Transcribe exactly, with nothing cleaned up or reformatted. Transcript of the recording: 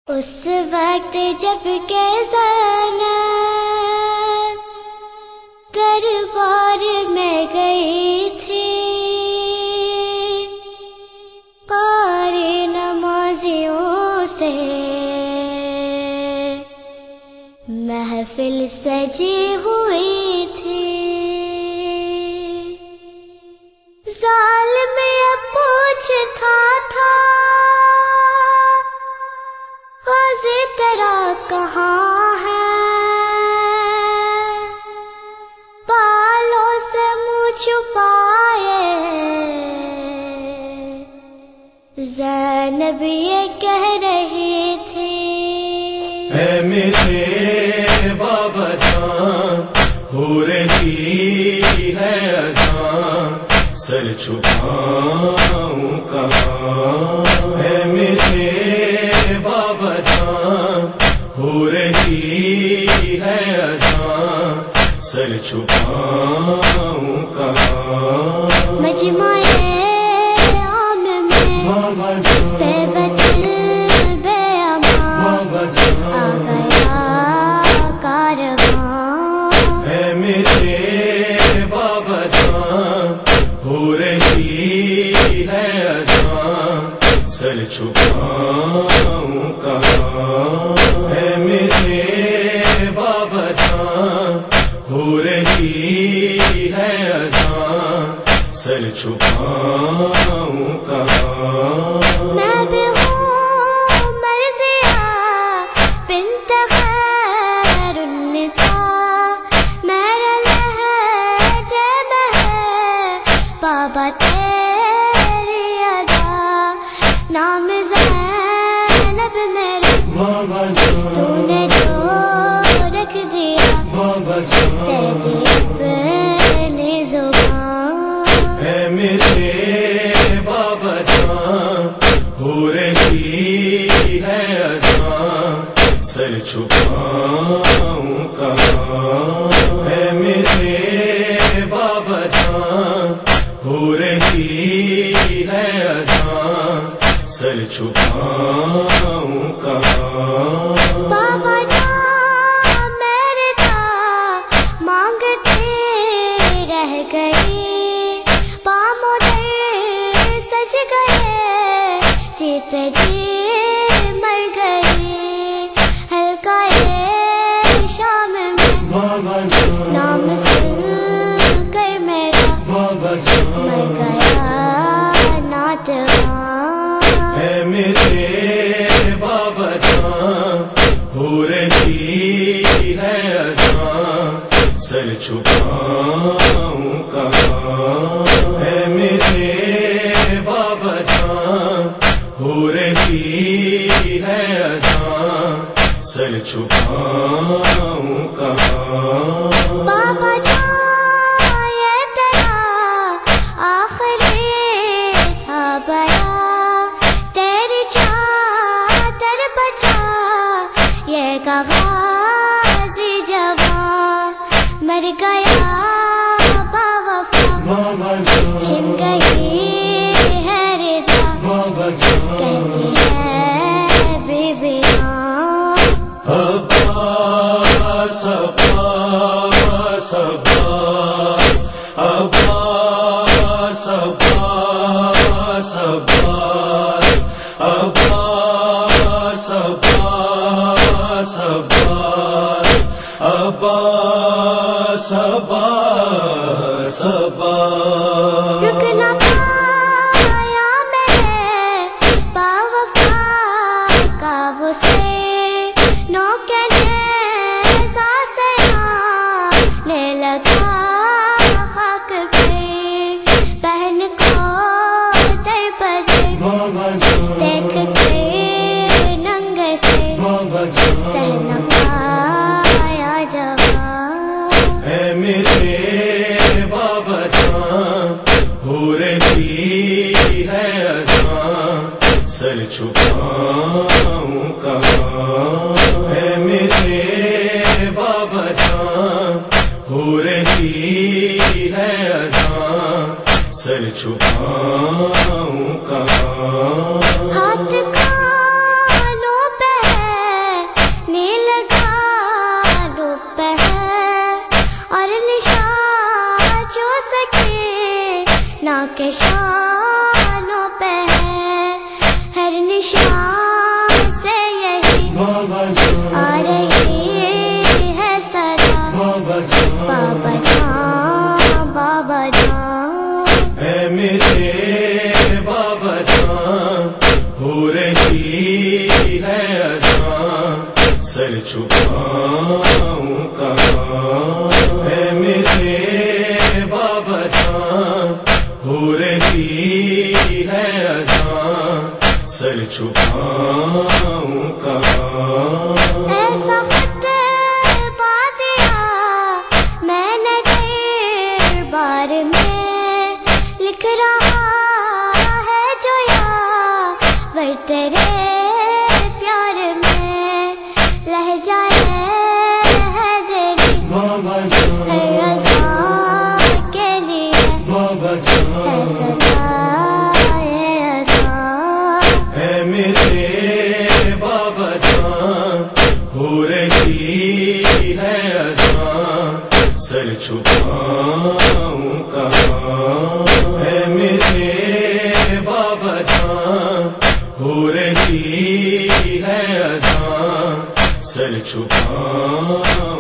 اس وقت جب کہ زینب دربار میں گئی تھی، قاری نمازیوں سے محفل سجی ہوئی تھی، ظالم یہ پوچھتا تھا غازی تیرا کہاں ہے، بالوں سے منہ چھپائے زینب یہ کہہ رہی تھی، اے میرے بابا جان ہو رہی ہے اذان، سر چھپاؤں کہاں، اے میرے بابا جان ہو رہی ہے اذان، سر چھپاؤں کہاں، مجمع عام میں بے وطن بے امان آ گیا کارواں، اے میرے بابا جان ہو رہی ہے اذان، سر چھپاؤں کہاں، اے میرے بابا جان ہو رہی ہے اذان، سر چھپاؤں کہاں، میں بھی ہوں مرضیہ بنت خیر النساء، میرے لہجے میں ہے بابا تیری ادا، نام زینب میرا تو نے جو رکھ دیا دے دی اپنی زبان، اے میرے بابا جان ہو رہی ہے اذان، سر چھپاؤں کہاں، اے میرے بابا جان ہو رہی ہے اذان، سر چھپاؤں کہاں، بابا جان میرے تا مانگتی رہ گئی، پاموں در سج گئے جیتے جی مر گئی، ہلکا شام میں نام سن کر میرا مر گیا ناتواں، اے میرے بابا جان ہو رہی ہے اذان، سر چھپاؤں کہاں، اے میرے بابا جان ہو رہی ہے اذان، سر چھپاؤں کہاں، بابا جان یہ تیرا آخری تھا بیان، تیری چادر بچا یہ غازی جوان، مر گیا باوفا چھن گئی ہے رضا، کہتی ہے بی بیاں، عباس عباس عباس عباس عباس عباس عباس عباس عباس عباس عباس رک نہ پایا میرے باوفا کا وہ سر، نو کے نیزہ سے آنے لگا خاک پہ، بہن کو در بدر دیکھ کے ننگ سے سہ نہ پایا جوان، اے میرے بابا جان ہو رہی ہے اذان، سر چھپاؤں کہاں، اے میرے بابا جان ہو رہی ہے اذان، سر چھپاؤں کہاں، ہاتھ کانوں پہ نا کے شانوں پہ ہے ہر نشان سے یہی بابا جان آ رہی ہے صدا بابا جان بابا جان بابا جان اے میرے بابا جان ہو رہی ہے اذان سر چھپاؤں کہاں اے میرے بابا جان ہو رہی ہے اذان سر چھپاؤں کہاں ایسا خط پا دیا میں نے دربار میں لکھ رہا ہے جو یاور تیرے پیار میں لہجہ ہے دلی بابا جان ہر رضا کے لیے بابا ہے جان صدائے اذان اے میرے بابا جان ہو رہی ہے اذان سر چھپاؤں کہاں اے میرے بابا جان ہو رہی ہے اذان سر چھپاؤں